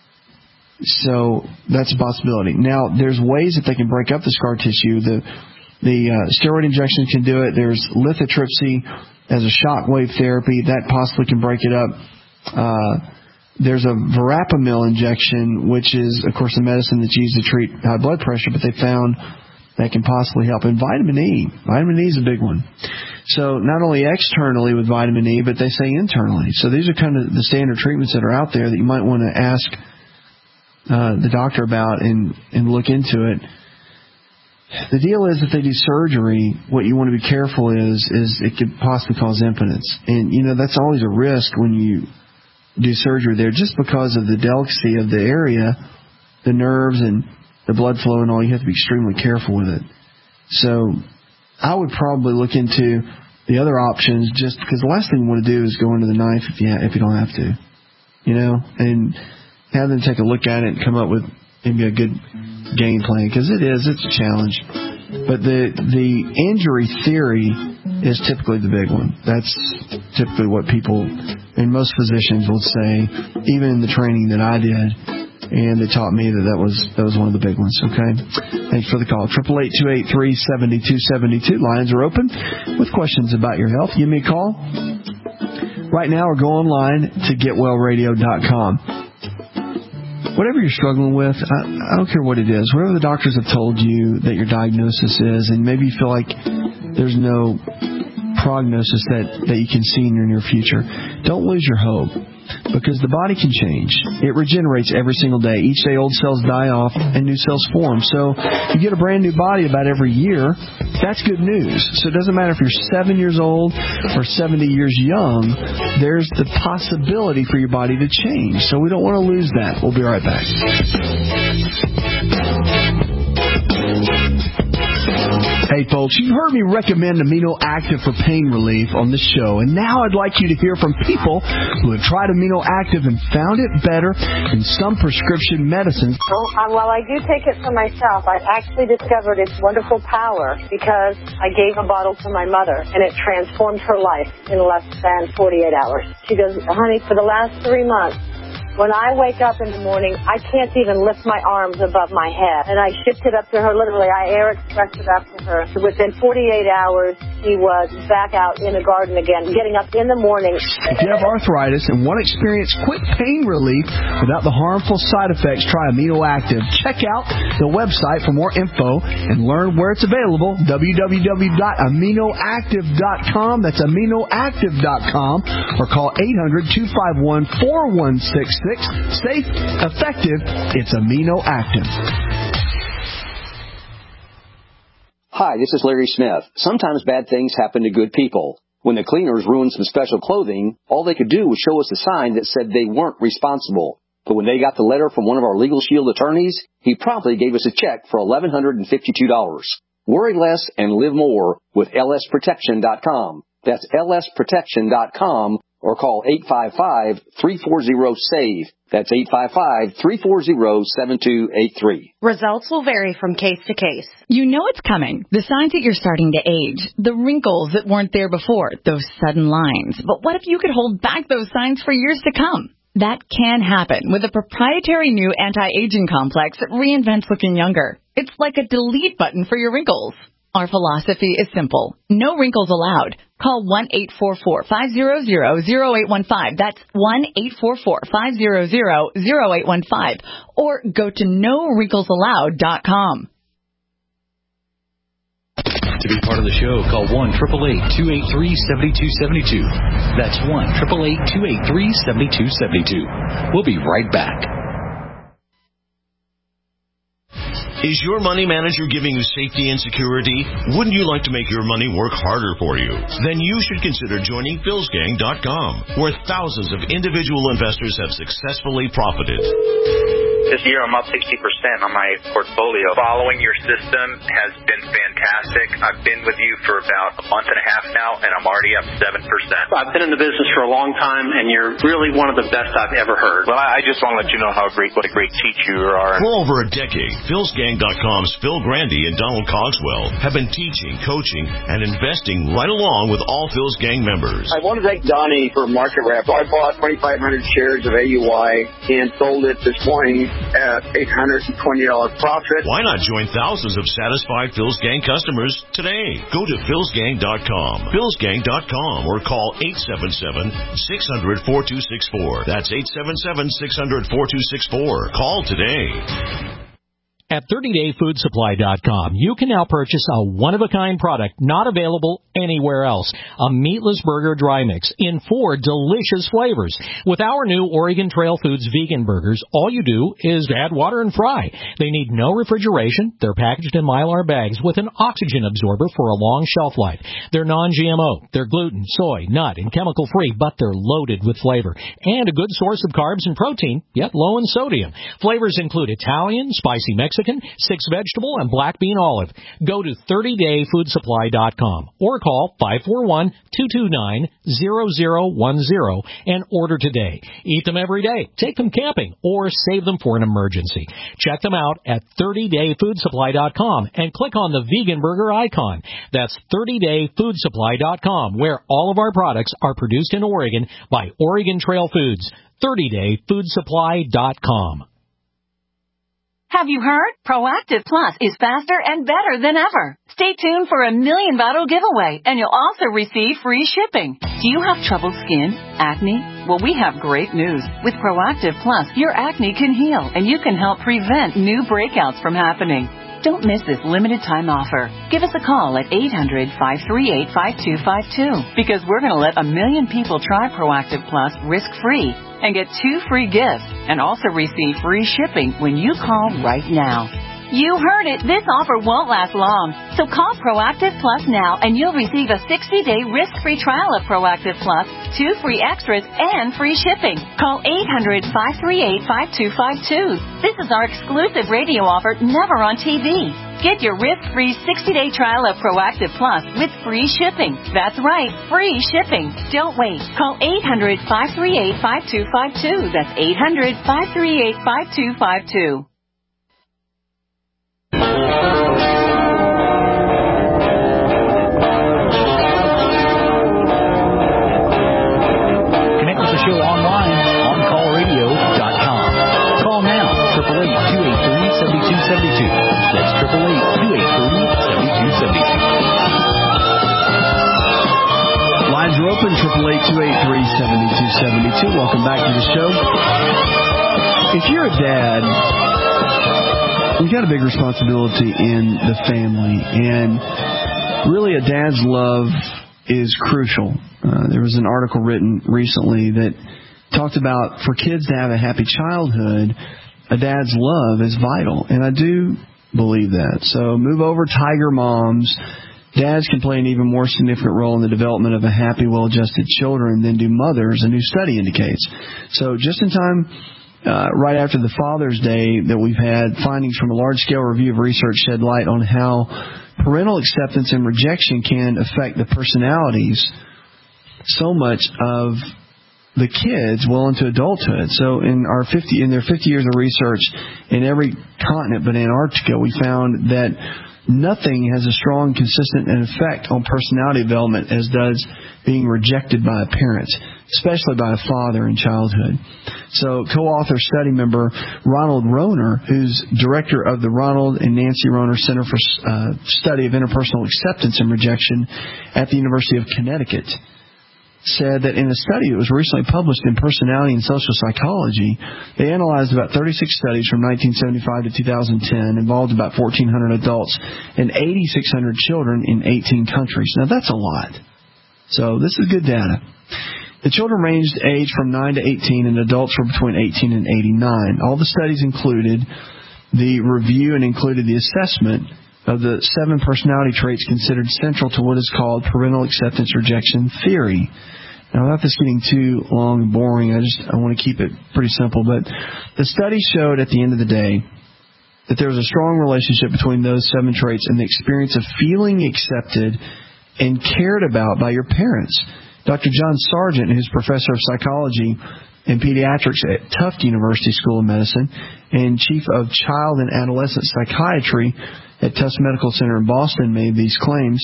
Speaker 3: So that's a possibility. Now, there's ways that they can break up the scar tissue. The the uh, steroid injections can do it. There's lithotripsy as a shock wave therapy. That possibly can break it up. Uh, there's a verapamil injection, which is, of course, a medicine that's used to treat high blood pressure, but they found that can possibly help. And vitamin E. Vitamin E is a big one. So not only externally with vitamin E, but they say internally. So these are kind of the standard treatments that are out there that you might want to ask uh, the doctor about and, and look into it. The deal is, if they do surgery, what you want to be careful is, is it could possibly cause impotence. And, you know, that's always a risk when you do surgery there, just because of the delicacy of the area, the nerves and the blood flow and all. You have to be extremely careful with it. So I would probably look into the other options, just because the last thing you want to do is go into the knife if you, ha- if you don't have to, you know, and have them take a look at it and come up with maybe a good game plan, because it is, it's a challenge. But the the injury theory is typically the big one. That's typically what people, and most physicians will say, even in the training that I did, and they taught me that that was that was one of the big ones. Okay, thanks for the call. Triple eight two eight three seventy two seventy two. Lines are open with questions about your health. Give me a call. right now or go online to get well radio dot com. Whatever you're struggling with, I, I don't care what it is, whatever the doctors have told you that your diagnosis is, and maybe you feel like there's no prognosis that, that you can see in your near future, don't lose your hope. Because the body can change. It regenerates every single day. Each day old cells die off and new cells form. So you get a brand new body about every year. That's good news. So it doesn't matter if you're seven years old or seventy years young. There's the possibility for your body to change. So we don't want to lose that. We'll be right back. Hey folks, you've heard me recommend Amino Active for pain relief on this show, and now I'd like you to hear from people who have tried Amino Active and found it better than some prescription medicines.
Speaker 21: Well, uh, while I do take it for myself, I actually discovered its wonderful power because I gave a bottle to my mother, and it transformed her life in less than forty-eight hours. She goes, honey, for the last three months, when I wake up in the morning, I can't even lift my arms above my head. And I shipped it up to her, literally. I air expressed it up to her. So within forty-eight hours, she was back out in the garden again, getting up in the morning.
Speaker 3: If you have arthritis and want to experience quick pain relief without the harmful side effects, try Amino Active. Check out the website for more info and learn where it's available, w w w dot amino active dot com. That's amino active dot com. Or call eight hundred, two five one, four one six six. Safe, effective, it's Amino Active.
Speaker 22: Hi, this is Larry Smith. Sometimes bad things happen to good people. When the cleaners ruined some special clothing, all they could do was show us a sign that said they weren't responsible. But when they got the letter from one of our Legal Shield attorneys, he promptly gave us a check for eleven hundred fifty-two dollars. Worry less and live more with L S protection dot com. That's L S protection dot com. Or call eight five five, three four zero, S A V E. That's eight five five, three four zero, seven two eight three.
Speaker 11: Results will vary from case to case.
Speaker 23: You know it's coming. The signs that you're starting to age. The wrinkles that weren't there before. Those sudden lines. But what if you could hold back those signs for years to come? That can happen with a proprietary new anti-aging complex that reinvents looking younger. It's like a delete button for your wrinkles. Our philosophy is simple. No wrinkles allowed. Call one eight four four, five zero zero, zero eight one five. That's one eight four four, five zero zero, zero eight one five. Or go to no wrinkles allowed dot com.
Speaker 18: To be part of the show, call one eight eight eight, two eight three, seven two seven two. That's one eight eight eight, two eight three, seven two seven two. We'll be right back.
Speaker 24: Is your money manager giving you safety and security? Wouldn't you like to make your money work harder for you? Then you should consider joining Phils Gang dot com, where thousands of individual investors have successfully profited.
Speaker 25: This year I'm up sixty percent on my portfolio. Following your system has been fantastic. I've been with you for about a month and a half now, and I'm already up seven percent.
Speaker 26: I've been in the business for a long time, and you're really one of the best I've ever heard.
Speaker 25: Well, I just want to let you know how great, what a great teacher you are.
Speaker 24: For over a decade, Phils Gang dot com's Phil Grandy and Donald Cogswell have been teaching, coaching, and investing right along with all Phil's Gang members.
Speaker 27: I want to thank Donnie for Market Wrap. I bought twenty-five hundred shares of A U I and sold it this morning at eight hundred twenty dollars profit.
Speaker 24: Why not join thousands of satisfied Phil's Gang customers today? Go to Phils Gang dot com, Phils Gang dot com, or call eight seven seven, six hundred, four two six four. That's eight seven seven, six hundred, four two six four. Call today.
Speaker 10: At thirty day food supply dot com, you can now purchase a one-of-a-kind product not available anywhere else. A meatless burger dry mix in four delicious flavors. With our new Oregon Trail Foods vegan burgers, all you do is add water and fry. They need no refrigeration. They're packaged in Mylar bags with an oxygen absorber for a long shelf life. They're non G M O. They're gluten, soy, nut, and chemical-free, but they're loaded with flavor. And a good source of carbs and protein, yet low in sodium. Flavors include Italian, spicy Mexican, six vegetable, and black bean olive. Go to thirty day food supply dot com or call five four one, two two nine, zero zero one zero and order today. Eat them every day, take them camping, or save them for an emergency. Check them out at thirty day food supply dot com and click on the vegan burger icon. That's thirty day food supply dot com, where all of our products are produced in Oregon by Oregon Trail Foods. thirty day food supply dot com.
Speaker 1: Have you heard? Proactive Plus is faster and better than ever. Stay tuned for a million bottle giveaway, and you'll also receive free shipping. Do you have troubled skin? Acne? Well, we have great news. With Proactive Plus, your acne can heal, and you can help prevent new breakouts from happening. Don't miss this limited time offer. Give us a call at eight hundred, five three eight, five two five two because we're going to let a million people try Proactive Plus risk-free and get two free gifts and also receive free shipping when you call right now. You heard it. This offer won't last long. So call Proactive Plus now and you'll receive a sixty-day risk-free trial of Proactive Plus, two free extras, and free shipping. Call eight hundred, five three eight, five two five two. This is our exclusive radio offer, never on T V. Get your risk-free sixty-day trial of Proactive Plus with free shipping. That's right, free shipping. Don't wait. Call eight hundred, five three eight, five two five two. That's eight hundred, five three eight, five two five two.
Speaker 18: Connect with the show online, on call radio dot com. Call now, eight eight eight, two eight three, seven two seven two. That's eight eight eight, two eight three, seven two seven two.
Speaker 3: Lines are open, eight eight eight, two eight three, seven two seven two. Welcome back to the show. If you're a dad, you've got a big responsibility in the family, and really a dad's love is crucial. Uh, there was an article written recently that talked about for kids to have a happy childhood, a dad's love is vital, and I do believe that. So move over, Tiger Moms. Dads can play an even more significant role in the development of a happy, well-adjusted children than do mothers, a new study indicates. So just in time, Uh, right after the Father's Day that we've had, findings from a large-scale review of research shed light on how parental acceptance and rejection can affect the personalities so much of the kids well into adulthood. So in our fifty in their fifty years of research in every continent but Antarctica, we found that nothing has a strong, consistent effect on personality development as does being rejected by a parent, especially by a father in childhood. So co-author study member Ronald Rohner, who's director of the Ronald and Nancy Rohner Center for uh, Study of Interpersonal Acceptance and Rejection at the University of Connecticut, said that in a study that was recently published in Personality and Social Psychology, they analyzed about thirty-six studies from nineteen seventy-five to two thousand ten, involved about fourteen hundred adults and eighty-six hundred children in eighteen countries. Now, that's a lot. So this is good data. The children ranged age from nine to eighteen, and adults were between eighteen and eighty-nine. All the studies included the review and included the assessment of the seven personality traits considered central to what is called parental acceptance rejection theory. Now, without this getting too long and boring, I just I want to keep it pretty simple. But the study showed at the end of the day that there was a strong relationship between those seven traits and the experience of feeling accepted and cared about by your parents. Doctor John Sargent, who's professor of psychology and pediatrics at Tufts University School of Medicine and chief of child and adolescent psychiatry at Tufts Medical Center in Boston, made these claims.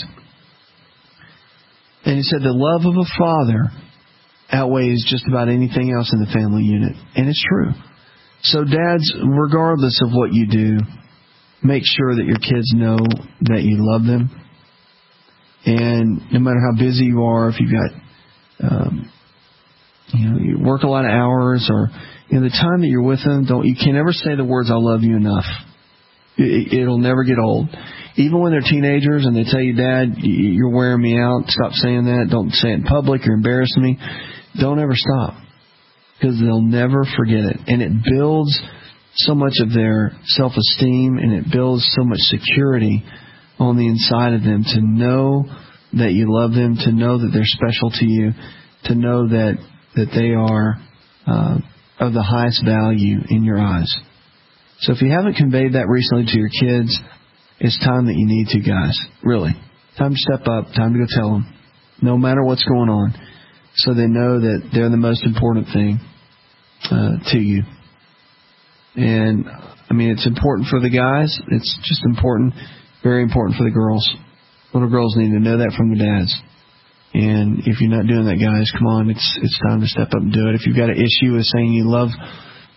Speaker 3: And he said the love of a father outweighs just about anything else in the family unit. And it's true. So dads, regardless of what you do, make sure that your kids know that you love them. And no matter how busy you are, if you've got Um, you know, you work a lot of hours, or you know, the time that you're with them, don't you can never say the words "I love you" enough. It, it'll never get old. Even when they're teenagers and they tell you, "Dad, you're wearing me out," stop saying that. Don't say it in public. You're embarrassing me. Don't ever stop, because they'll never forget it, and it builds so much of their self-esteem, and it builds so much security on the inside of them to know that you love them, to know that they're special to you, to know that that they are uh, of the highest value in your eyes. So if you haven't conveyed that recently to your kids, it's time that you need to, guys. Really. Time to step up. Time to go tell them, no matter what's going on, so they know that they're the most important thing uh, to you. And, I mean, it's important for the guys. It's just important, very important for the girls. Little girls need to know that from the dads. And if you're not doing that, guys, come on, it's it's time to step up and do it. If you've got an issue with saying you love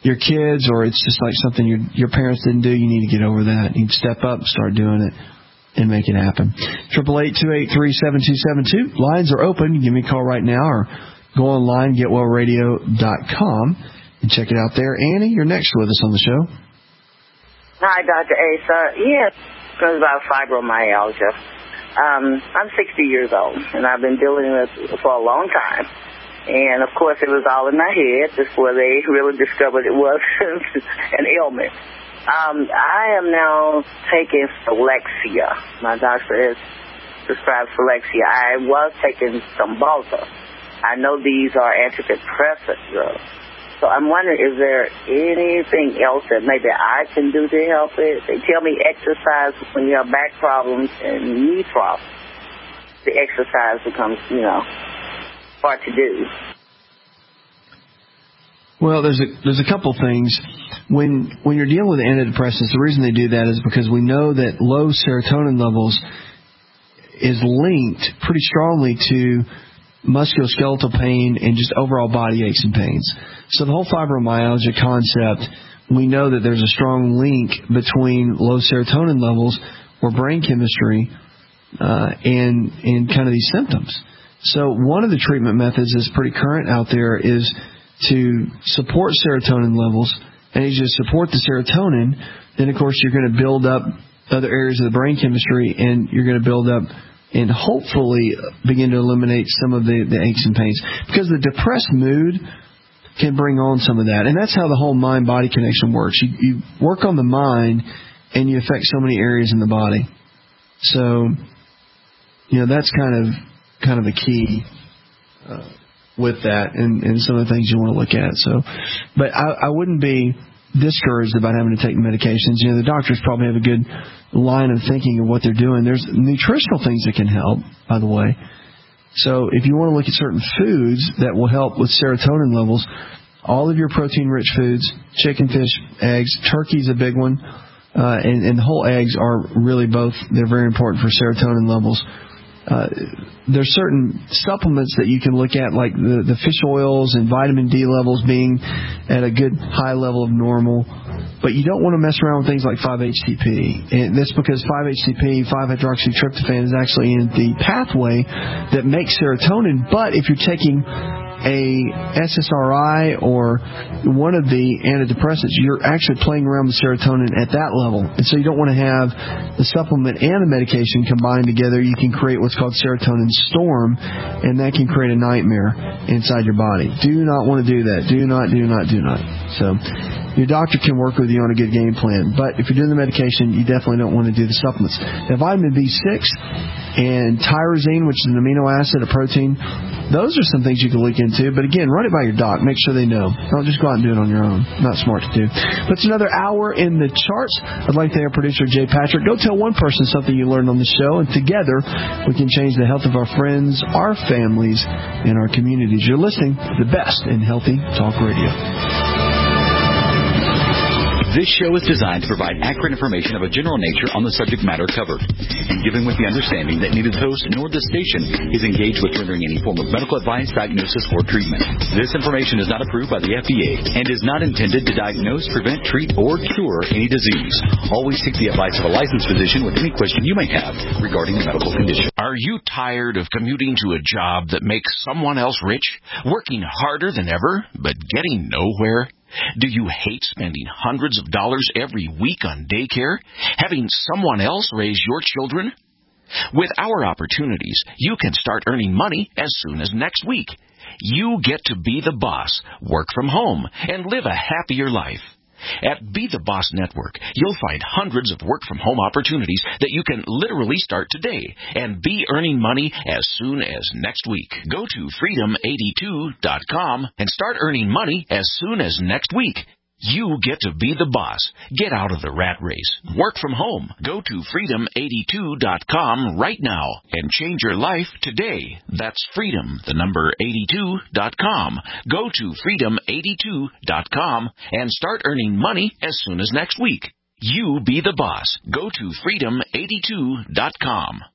Speaker 3: your kids, or it's just like something your your parents didn't do, you need to get over that. You need to step up, start doing it, and make it happen. Triple eight two eight three seven two seven two. Lines are open. Give me a call right now, or go online, get well radio dot com, and check it out there. Annie, you're next with us on the show.
Speaker 2: Hi, Doctor Asa. Yes, it's about fibromyalgia. Um, I'm sixty years old, and I've been dealing with it for a long time. And, of course, it was all in my head before they really discovered it was an ailment. Um, I am now taking Phylexia. My doctor has prescribed Phylexia. I was taking Cymbalta. I know these are antidepressant drugs. So I'm wondering, is there anything else that maybe I can do to help it? They tell me exercise when you have back problems and knee problems. The exercise becomes, you know, hard to do.
Speaker 3: Well, there's a there's a couple things. When when you're dealing with antidepressants, the reason they do that is because we know that low serotonin levels is linked pretty strongly to musculoskeletal pain and just overall body aches and pains. So the whole fibromyalgia concept, we know that there's a strong link between low serotonin levels or brain chemistry uh, and and kind of these symptoms. So one of the treatment methods that's pretty current out there is to support serotonin levels. And as you support the serotonin, then, of course, you're going to build up other areas of the brain chemistry, and you're going to build up and hopefully begin to eliminate some of the, the aches and pains. Because the depressed mood can bring on some of that. And that's how the whole mind-body connection works. You, you work on the mind, and you affect so many areas in the body. So, you know, that's kind of kind of the key uh, with that, and, and some of the things you want to look at. So, but I, I wouldn't be discouraged about having to take medications. You know, the doctors probably have a good line of thinking of what they're doing. There's nutritional things that can help, by the way. So if you want to look at certain foods that will help with serotonin levels, all of your protein-rich foods, chicken, fish, eggs, turkey's a big one, uh, and, and the whole eggs are really both, they're very important for serotonin levels. Uh, there's certain supplements that you can look at, like the, the fish oils and vitamin D levels being at a good high level of normal. But you don't want to mess around with things like five H T P. And that's because five H T P, five hydroxytryptophan, is actually in the pathway that makes serotonin. But if you're taking a S S R I or one of the antidepressants, you're actually playing around with serotonin at that level. And so you don't want to have the supplement and the medication combined together. You can create what's called serotonin storm, and that can create a nightmare inside your body. Do not want to do that. Do not, do not, do not. So your doctor can work with you on a good game plan. But if you're doing the medication, you definitely don't want to do the supplements. Now, vitamin B six and tyrosine, which is an amino acid, a protein, those are some things you can look into. But again, run it by your doc. Make sure they know. Don't just go out and do it on your own. Not smart to do. But it's another hour in the charts. I'd like to thank our producer, Jay Patrick. Go tell one person something you learned on the show, and together we can change the health of our friends, our families, and our communities. You're listening to the best in Healthy Talk Radio.
Speaker 18: This show is designed to provide accurate information of a general nature on the subject matter covered, and given with the understanding that neither the host nor the station is engaged with rendering any form of medical advice, diagnosis, or treatment. This information is not approved by the F D A and is not intended to diagnose, prevent, treat, or cure any disease. Always seek the advice of a licensed physician with any question you may have regarding a medical condition.
Speaker 4: Are you tired of commuting to a job that makes someone else rich, working harder than ever, but getting nowhere? Do you hate spending hundreds of dollars every week on daycare, having someone else raise your children? With our opportunities, you can start earning money as soon as next week. You get to be the boss, work from home, and live a happier life. At Be the Boss Network, you'll find hundreds of work-from-home opportunities that you can literally start today and be earning money as soon as next week. Go to freedom eighty-two dot com and start earning money as soon as next week. You get to be the boss. Get out of the rat race. Work from home. Go to freedom eighty-two dot com right now and change your life today. That's freedom, the number eighty-two dot com. Go to freedom eighty-two dot com and start earning money as soon as next week. You be the boss. Go to freedom eighty-two dot com.